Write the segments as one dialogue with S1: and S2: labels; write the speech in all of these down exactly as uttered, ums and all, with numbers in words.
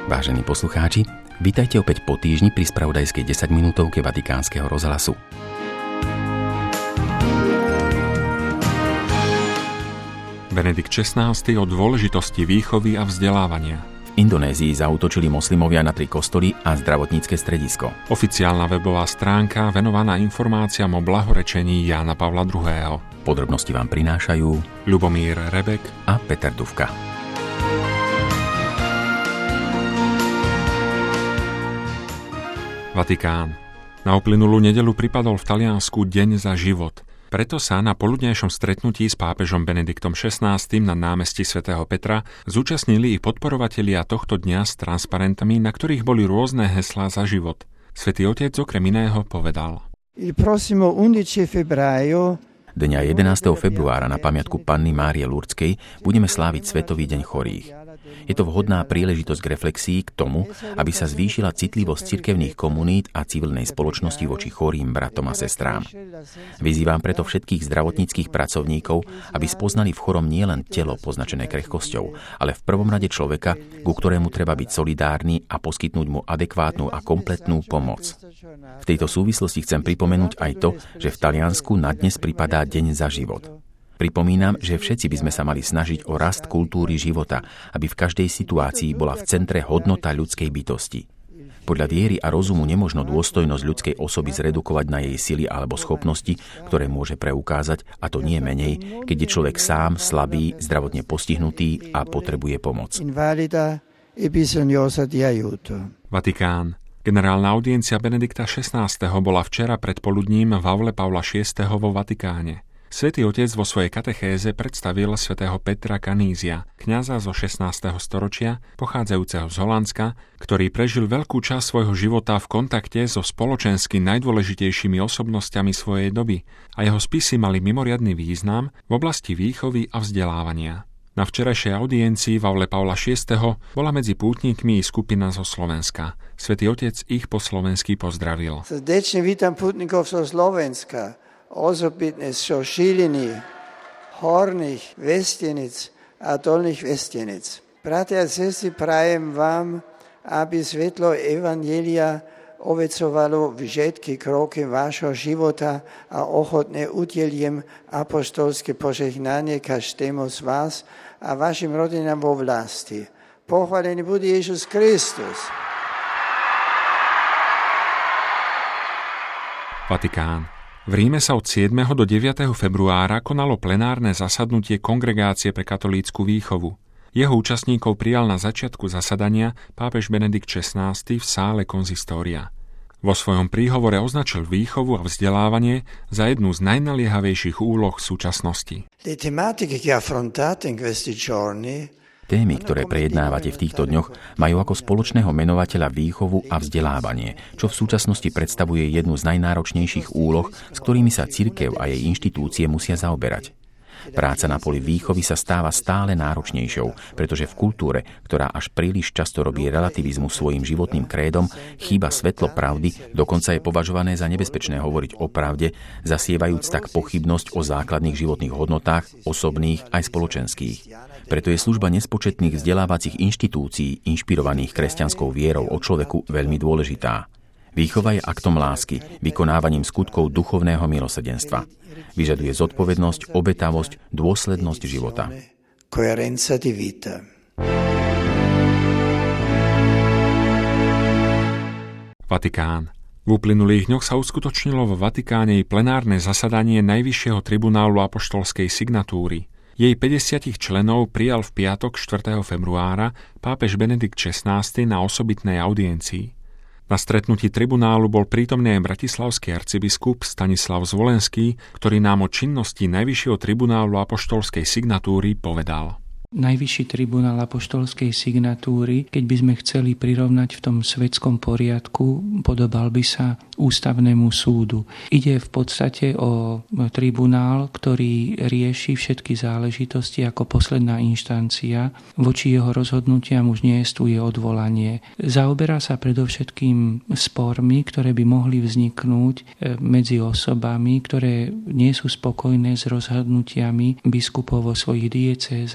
S1: Vážení poslucháči, vítajte opäť po týždni pri spravodajskej desaťminútovke Vatikánskeho rozhlasu.
S2: Benedikt šestnásty o dôležitosti výchovy a vzdelávania.
S1: V Indonézii zaútočili moslimovia na tri kostoly a zdravotnícke stredisko.
S2: Oficiálna webová stránka venovaná informáciám o blahorečení Jána Pavla druhého.
S1: Podrobnosti vám prinášajú
S2: Ľubomír Rebek
S1: a Peter Dufka.
S2: Vatikán. Na uplynulú nedeľu pripadol v Taliansku Deň za život. Preto sa na poludnejšom stretnutí s pápežom Benediktom šestnástym na námestí svätého Petra zúčastnili i podporovatelia tohto dňa s transparentami, na ktorých boli rôzne heslá za život. Svätý Otec okrem iného povedal:
S3: Il prossimo undici febbraio
S1: Dňa jedenásteho februára na pamiatku Panny Márie Lurdskej budeme sláviť Svetový deň chorých. Je to vhodná príležitosť k reflexii k tomu, aby sa zvýšila citlivosť cirkevných komunít a civilnej spoločnosti voči chorým bratom a sestrám. Vyzývam preto všetkých zdravotníckych pracovníkov, aby spoznali v chorom nielen telo poznačené krehkosťou, ale v prvom rade človeka, ku ktorému treba byť solidárny a poskytnúť mu adekvátnu a kompletnú pomoc. V tejto súvislosti chcem pripomenúť aj to, že v Taliansku na dnes pripadá Deň za život. Pripomínam, že všetci by sme sa mali snažiť o rast kultúry života, aby v každej situácii bola v centre hodnota ľudskej bytosti. Podľa viery a rozumu nemožno dôstojnosť ľudskej osoby zredukovať na jej sily alebo schopnosti, ktoré môže preukázať, a to nie menej, keď je človek sám slabý, zdravotne postihnutý a potrebuje pomoc.
S2: Vatikán. Generálna audiencia Benedikta šestnásteho bola včera predpoludním v aule Pavla šiesteho vo Vatikáne. Svätý Otec vo svojej katechéze predstavil svätého Petra Canízia, kňaza zo šestnásteho storočia, pochádzajúceho z Holandska, ktorý prežil veľkú časť svojho života v kontakte so spoločensky najdôležitejšími osobnosťami svojej doby a jeho spisy mali mimoriadny význam v oblasti výchovy a vzdelávania. Na včerajšej audiencii v aule Pavla šiesteho bola medzi pútnikmi i skupina zo Slovenska. Svätý Otec ich po slovensky pozdravil.
S3: Srdečne vítam pútnikov zo Slovenska. Osobitne zo Šiliny, Horných Vestenic a Dolných Vestenic. Bratia a sestry, prajem vám, aby svetlo Evanjelia ovecovalo všetky kroky vášho života a ochotne udelím apoštolské požehnanie každému z vás a vašim rodinám vo vlasti. Pochválený bude Ježiš Kristus.
S2: Vatikán. V Ríme sa od siedmeho do deviateho februára konalo plenárne zasadnutie Kongregácie pre katolícku výchovu. Jeho účastníkov prijal na začiatku zasadania pápež Benedikt šestnásty v sále konzistória. Vo svojom príhovore označil výchovu a vzdelávanie za jednu z najnaliehavejších úloh súčasnosti.
S1: Témy, ktoré prejednávate v týchto dňoch, majú ako spoločného menovateľa výchovu a vzdelávanie, čo v súčasnosti predstavuje jednu z najnáročnejších úloh, s ktorými sa cirkev a jej inštitúcie musia zaoberať. Práca na poli výchovy sa stáva stále náročnejšou, pretože v kultúre, ktorá až príliš často robí relativizmu svojim životným krédom, chýba svetlo pravdy, dokonca je považované za nebezpečné hovoriť o pravde, zasievajúc tak pochybnosť o základných životných hodnotách, osobných aj spoločenských. Preto je služba nespočetných vzdelávacích inštitúcií, inšpirovaných kresťanskou vierou o človeku, veľmi dôležitá. Výchova je aktom lásky, vykonávaním skutkov duchovného milosrdenstva. Vyžaduje zodpovednosť, obetavosť, dôslednosť života.
S2: Vatikán. V uplynulých dňoch sa uskutočnilo vo Vatikáne i plenárne zasadanie Najvyššieho tribunálu apoštolskej signatúry. Jej päťdesiat členov prijal v piatok štvrtého februára pápež Benedikt šestnásty na osobitnej audiencii. Na stretnutí tribunálu bol prítomný aj bratislavský arcibiskup Stanislav Zvolenský, ktorý nám o činnosti Najvyššieho tribunálu apoštolskej signatúry povedal.
S4: Najvyšší tribunál apoštolskej signatúry, keď by sme chceli prirovnať v tom svetskom poriadku, podobal by sa ústavnému súdu. Ide v podstate o tribunál, ktorý rieši všetky záležitosti ako posledná inštancia. Voči jeho rozhodnutiam už neestuje odvolanie. Zaoberá sa predovšetkým spormi, ktoré by mohli vzniknúť medzi osobami, ktoré nie sú spokojné s rozhodnutiami biskupov vo svojich diecézach, ale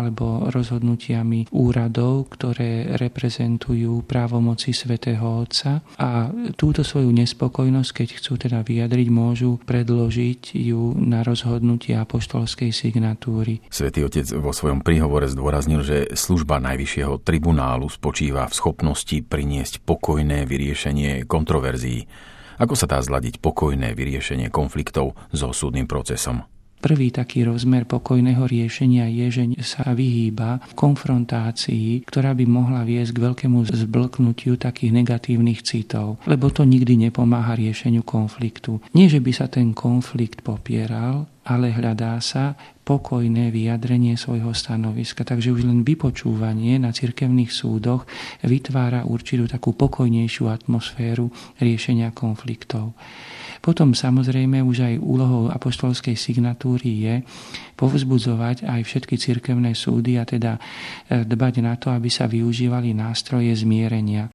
S4: alebo rozhodnutiami úradov, ktoré reprezentujú právomoci svätého Otca, a túto svoju nespokojnosť, keď chcú teda vyjadriť, môžu predložiť ju na rozhodnutie apoštolskej signatúry.
S1: Svätý Otec vo svojom príhovore zdôraznil, že služba Najvyššieho tribunálu spočíva v schopnosti priniesť pokojné vyriešenie kontroverzií. Ako sa dá zladiť pokojné vyriešenie konfliktov so súdnym procesom?
S4: Prvý taký rozmer pokojného riešenia je, že sa vyhýba konfrontácii, ktorá by mohla viesť k veľkému zblknutiu takých negatívnych citov, lebo to nikdy nepomáha riešeniu konfliktu. Nie, že by sa ten konflikt popieral, ale hľadá sa pokojné vyjadrenie svojho stanoviska. Takže už len vypočúvanie na cirkevných súdoch vytvára určitú takú pokojnejšiu atmosféru riešenia konfliktov. Potom samozrejme už aj úlohou apoštolskej signatúry je povzbudzovať aj všetky cirkevné súdy a teda dbať na to, aby sa využívali nástroje zmierenia.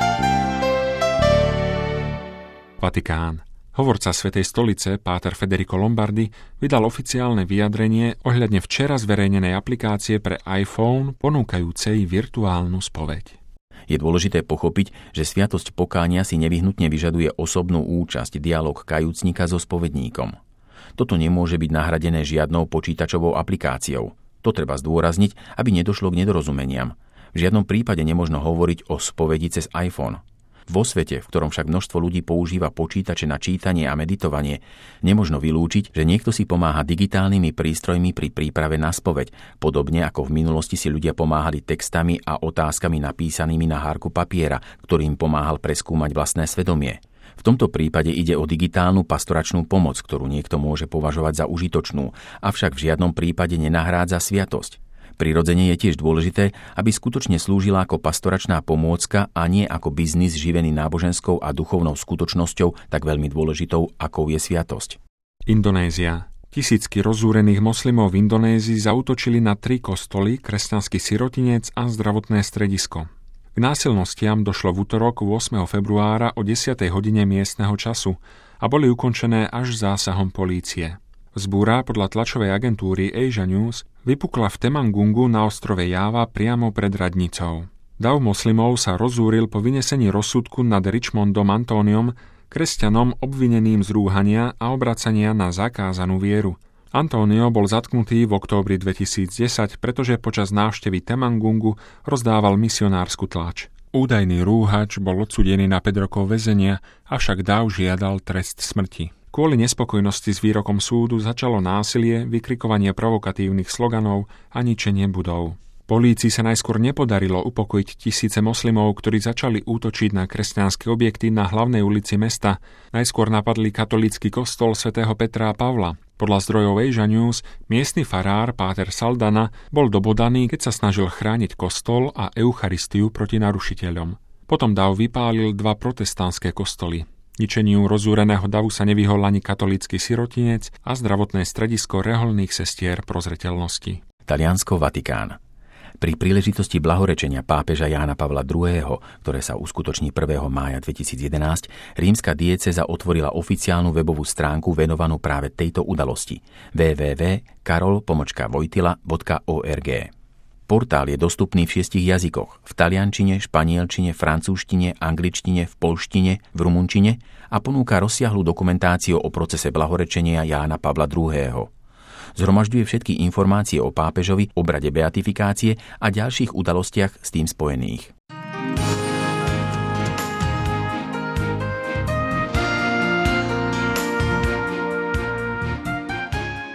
S2: Vatikán. Hovorca Svätej stolice, páter Federico Lombardi, vydal oficiálne vyjadrenie ohľadne včera zverejnenej aplikácie pre iPhone ponúkajúcej virtuálnu spoveď.
S1: Je dôležité pochopiť, že sviatosť pokánia si nevyhnutne vyžaduje osobnú účasť, dialog kajúcnika so spovedníkom. Toto nemôže byť nahradené žiadnou počítačovou aplikáciou. To treba zdôrazniť, aby nedošlo k nedorozumeniam. V žiadnom prípade nemožno hovoriť o spovedi cez iPhone. Vo svete, v ktorom však množstvo ľudí používa počítače na čítanie a meditovanie, nemožno vylúčiť, že niekto si pomáha digitálnymi prístrojmi pri príprave na spoveď, podobne ako v minulosti si ľudia pomáhali textami a otázkami napísanými na hárku papiera, ktorým pomáhal preskúmať vlastné svedomie. V tomto prípade ide o digitálnu pastoračnú pomoc, ktorú niekto môže považovať za užitočnú, avšak v žiadnom prípade nenahrádza sviatosť. Prirodzene je tiež dôležité, aby skutočne slúžila ako pastoračná pomôcka a nie ako biznis živený náboženskou a duchovnou skutočnosťou, tak veľmi dôležitou, akou je sviatosť.
S2: Indonézia. Tisícky rozúrených moslimov v Indonézii zaútočili na tri kostoly, kresťanský sirotinec a zdravotné stredisko. K násilnostiam došlo v utorok ôsmeho februára o desiatej hodine miestneho času a boli ukončené až zásahom polície. Vzbúra podľa tlačovej agentúry Asia News vypukla v Temangungu na ostrove Jáva priamo pred radnicou. Dav moslimov sa rozúril po vynesení rozsudku nad Richmondom Antóniom, kresťanom obvineným z rúhania a obracania na zakázanú vieru. António bol zatknutý v októbri dvetisícdesať, pretože počas návštevy Temangungu rozdával misionársku tlač. Údajný rúhač bol odsúdený na päť rokov väzenia, avšak Dav žiadal trest smrti. Kvôli nespokojnosti s výrokom súdu začalo násilie, vykrikovanie provokatívnych sloganov a ničenie budov. Polícii sa najskôr nepodarilo upokojiť tisíce moslimov, ktorí začali útočiť na kresťanské objekty na hlavnej ulici mesta. Najskôr napadli katolícky kostol svätého Petra a Pavla. Podľa zdrojov Asia News miestny farár páter Saldana bol dobodaný, keď sa snažil chrániť kostol a Eucharistiu proti narušiteľom. Potom Dav vypálil dva protestantské kostoly. Ničeniu rozúreného davu sa nevyhol ani katolícky sirotinec a zdravotné stredisko reholných sestier prozreteľnosti.
S1: Taliansko, Vatikán. Pri príležitosti blahorečenia pápeža Jána Pavla druhého., ktoré sa uskutoční prvého mája dvetisícjedenásť, rímska diecéza otvorila oficiálnu webovú stránku venovanú práve tejto udalosti w w w bodka karol pomočka vojtila bodka org. Portál je dostupný v šiestich jazykoch, v taliančine, španielčine, francúzštine, angličtine, v poľštine, v rumunčine a ponúka rozsiahlu dokumentáciu o procese blahorečenia Jána Pavla druhého. Zhromažďuje všetky informácie o pápežovi, obrade beatifikácie a ďalších udalostiach s tým spojených.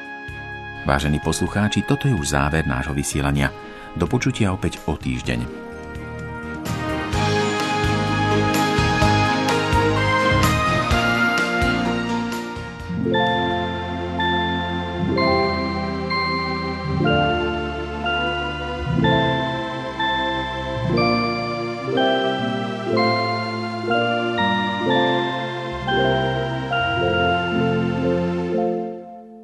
S1: Vážení poslucháči, toto je už záver nášho vysielania. Do počutia opäť o týždeň.